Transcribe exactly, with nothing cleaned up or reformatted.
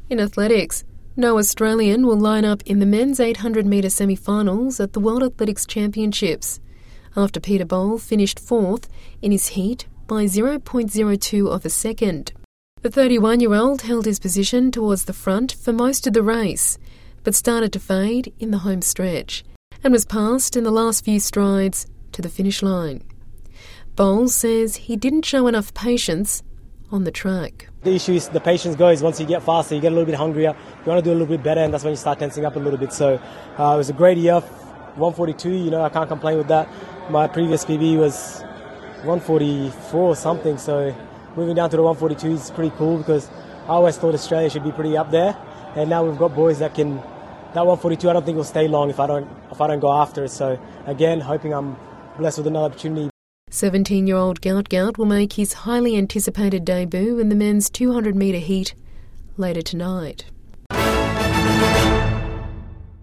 In athletics, no Australian will line up in the men's eight hundred metre semi-finals at the World Athletics Championships, after Peter Bol finished fourth in his heat by zero point zero two of a second. The thirty-one-year-old held his position towards the front for most of the race, but started to fade in the home stretch and was passed in the last few strides to the finish line. Bol says he didn't show enough patience on the track. The issue is the patience goes. Once you get faster, you get a little bit hungrier, you want to do a little bit better, and that's when you start tensing up a little bit. So uh, it was a great year, one forty-two, you know, I can't complain with that. My previous P B was one forty-four or something, so moving down to the one forty-two is pretty cool because I always thought Australia should be pretty up there, and now we've got boys that can, that one forty-two I don't think will stay long if I don't if I don't go after it. So again, hoping I'm blessed with another opportunity. seventeen-year-old Gout Gout will make his highly anticipated debut in the men's two hundred metre heat later tonight.